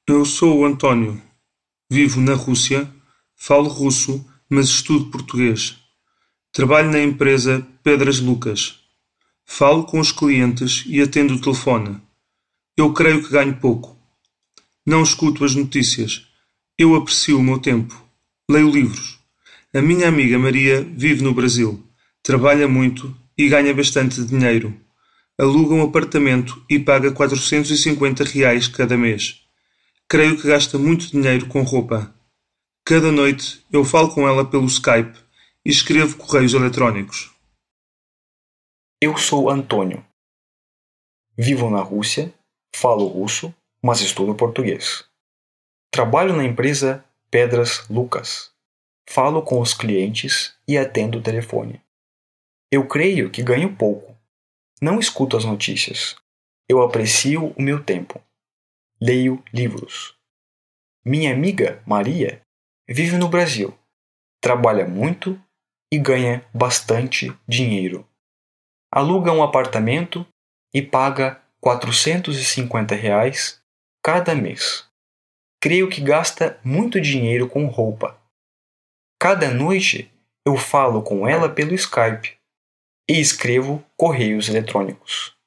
Eu sou o António. Vivo na Rússia, falo russo, mas estudo português. Trabalho na empresa Pedras Lucas. Falo com os clientes e atendo o telefone. Eu creio que ganho pouco. Não escuto as notícias. Eu aprecio o meu tempo. Leio livros. A minha amiga Maria vive no Brasil. Trabalha muito e ganha bastante dinheiro. Aluga um apartamento e paga R$ 450 cada mês. Creio que gasta muito dinheiro com roupa. Cada noite eu falo com ela pelo Skype e escrevo correios eletrónicos. Eu sou Antônio. Vivo na Rússia, falo russo, mas estudo português. Trabalho na empresa Pedras Lucas. Falo com os clientes e atendo o telefone. Eu creio que ganho pouco. Não escuto as notícias. Eu aprecio o meu tempo. Leio livros. Minha amiga Maria vive no Brasil. Trabalha muito e ganha bastante dinheiro. Aluga um apartamento e paga R$ 450 cada mês. Creio que gasta muito dinheiro com roupa. Cada noite eu falo com ela pelo Skype e escrevo correios eletrônicos.